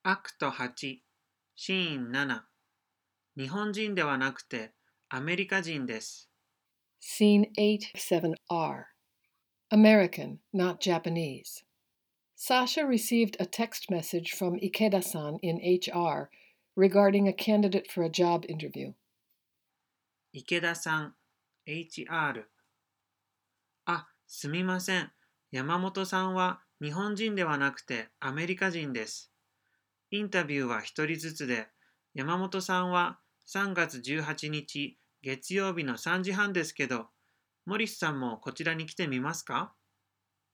アクト8、シーン7、日本人ではなくてアメリカ人です。 Scene 8-7R. American, not Japanese. Sasha received a text message from Ikeda-san in HR regarding a candidate for a job interview. 池田さん、HR。すみません。山本さんは日本人ではなくてアメリカ人です。インタビューは一人ずつで、山本さんは3月18日月曜日の3時半ですけど、モリスさんもこちらに来てみますか？